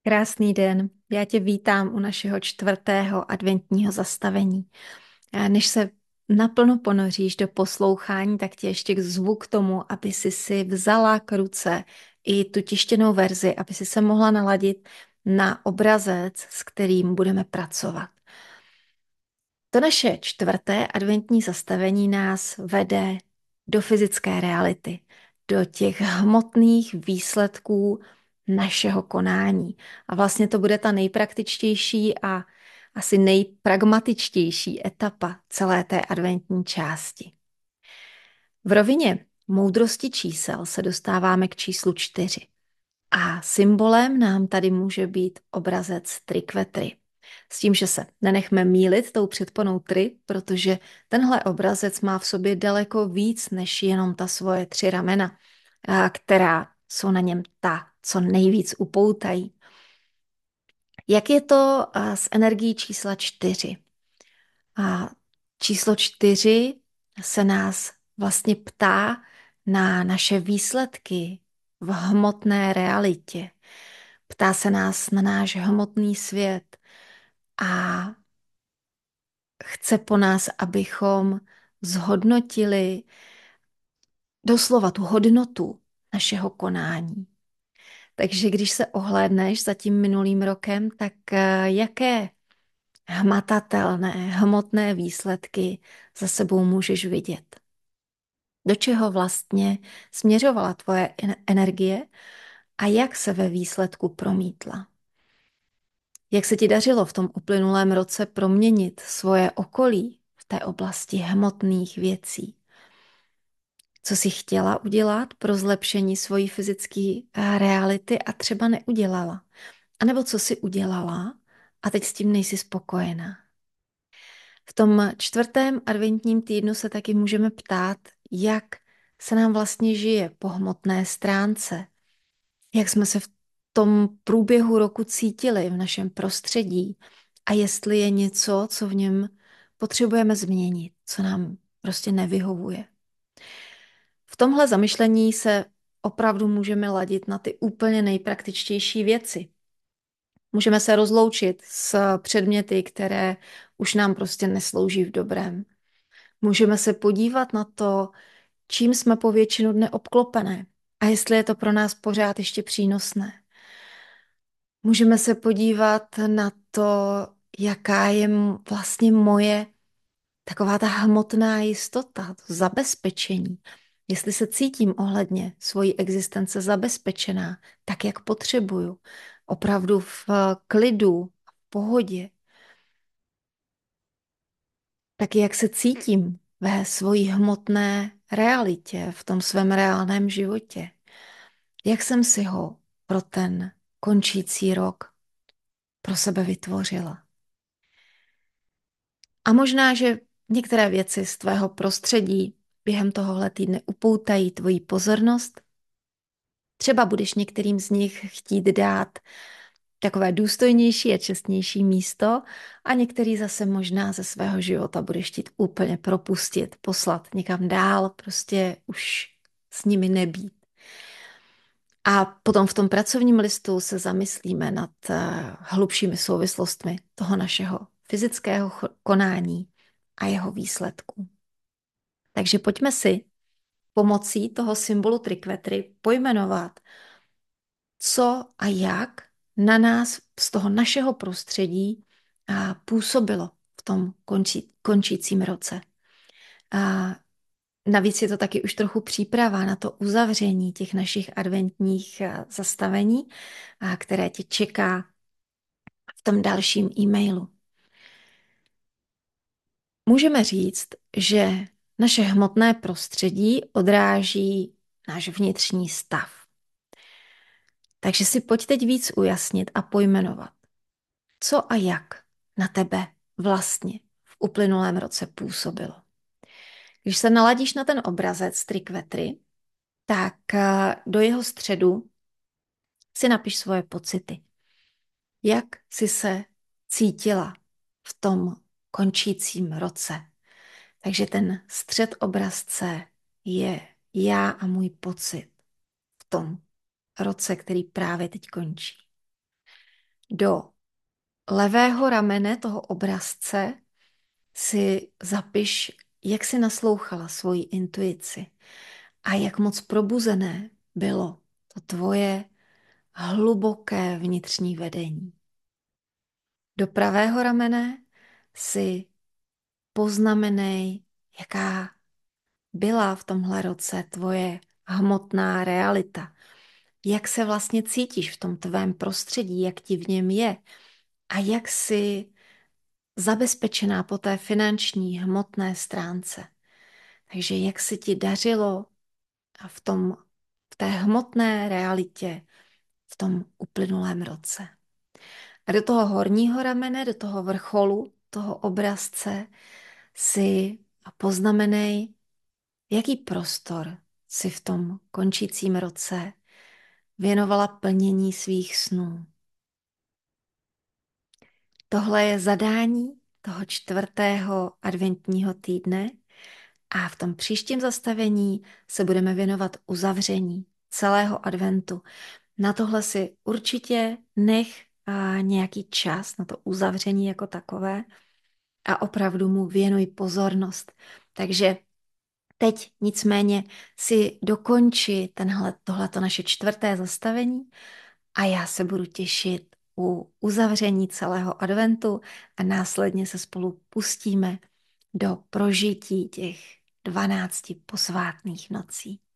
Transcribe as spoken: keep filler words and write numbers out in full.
Krásný den, já tě vítám u našeho čtvrtého adventního zastavení. A než se naplno ponoříš do poslouchání, tak tě ještě zvu k tomu, aby si si vzala k ruce i tu tištěnou verzi, aby si se mohla naladit na obrazec, s kterým budeme pracovat. To naše čtvrté adventní zastavení nás vede do fyzické reality, do těch hmotných výsledků našeho konání. A vlastně to bude ta nejpraktičtější a asi nejpragmatičtější etapa celé té adventní části. V rovině moudrosti čísel se dostáváme k číslu čtyři. A symbolem nám tady může být obrazec trikvetry. S tím, že se nenechme mýlit tou předponou tri, protože tenhle obrazec má v sobě daleko víc než jenom ta svoje tři ramena, a která jsou na něm ta, co nejvíc upoutají. Jak je to a, s energií čísla čtyři? A číslo čtyři se nás vlastně ptá na naše výsledky v hmotné realitě. Ptá se nás na náš hmotný svět a chce po nás, abychom zhodnotili doslova tu hodnotu našeho konání. Takže když se ohlédneš za tím minulým rokem, tak eh, jaké hmatatelné, hmotné výsledky za sebou můžeš vidět? Do čeho vlastně směřovala tvoje energie a jak se ve výsledku promítla? Jak se ti dařilo v tom uplynulém roce proměnit svoje okolí v té oblasti hmotných věcí? Co jsi chtěla udělat pro zlepšení svojí fyzické reality a třeba neudělala? A nebo co jsi udělala a teď s tím nejsi spokojená? V tom čtvrtém adventním týdnu se taky můžeme ptát, jak se nám vlastně žije po hmotné stránce, jak jsme se v tom průběhu roku cítili v našem prostředí a jestli je něco, co v něm potřebujeme změnit, co nám prostě nevyhovuje. V tomhle zamyšlení se opravdu můžeme ladit na ty úplně nejpraktičtější věci. Můžeme se rozloučit s předměty, které už nám prostě neslouží v dobrém. Můžeme se podívat na to, čím jsme po většinu dne obklopené a jestli je to pro nás pořád ještě přínosné. Můžeme se podívat na to, jaká je vlastně moje taková ta hmotná jistota, to zabezpečení. Jestli se cítím ohledně svojí existence zabezpečená, tak jak potřebuju, opravdu v klidu, v pohodě, tak jak se cítím ve svojí hmotné realitě, v tom svém reálném životě. Jak jsem si ho pro ten končící rok pro sebe vytvořila. A možná, že některé věci z tvého prostředí během tohohle týdne upoutají tvoji pozornost. Třeba budeš některým z nich chtít dát takové důstojnější a čestnější místo a některý zase možná ze svého života budeš chtít úplně propustit, poslat někam dál, prostě už s nimi nebýt. A potom v tom pracovním listu se zamyslíme nad uh, hlubšími souvislostmi toho našeho fyzického konání a jeho výsledků. Takže pojďme si pomocí toho symbolu trikvetry pojmenovat, co a jak na nás z toho našeho prostředí a působilo v tom končí, končícím roce. A navíc je to taky už trochu příprava na to uzavření těch našich adventních zastavení, a které tě čeká v tom dalším e-mailu. Můžeme říct, že naše hmotné prostředí odráží náš vnitřní stav. Takže si pojď teď víc ujasnit a pojmenovat, co a jak na tebe vlastně v uplynulém roce působilo. Když se naladíš na ten obrazec trikvetry, tak do jeho středu si napiš svoje pocity. Jak jsi se cítila v tom končícím roce? Takže ten střed obrazce je já a můj pocit v tom roce, který právě teď končí. Do levého ramene toho obrazce si zapiš, jak si naslouchala svoji intuici a jak moc probuzené bylo to tvoje hluboké vnitřní vedení. Do pravého ramene si poznamenej, jaká byla v tomhle roce tvoje hmotná realita. Jak se vlastně cítíš v tom tvém prostředí, jak ti v něm je a jak jsi zabezpečená po té finanční hmotné stránce. Takže jak se ti dařilo v tom, v té hmotné realitě v tom uplynulém roce. A do toho horního ramene, do toho vrcholu, toho obrazce si poznamenej, jaký prostor si v tom končícím roce věnovala plnění svých snů. Tohle je zadání toho čtvrtého adventního týdne a v tom příštím zastavení se budeme věnovat uzavření celého adventu. Na tohle si určitě nech a, nějaký čas na to uzavření jako takové a opravdu mu věnuj pozornost. Takže teď nicméně si dokonči tenhle, tohleto naše čtvrté zastavení a já se budu těšit u uzavření celého adventu a následně se spolu pustíme do prožití těch dvanácti posvátných nocí.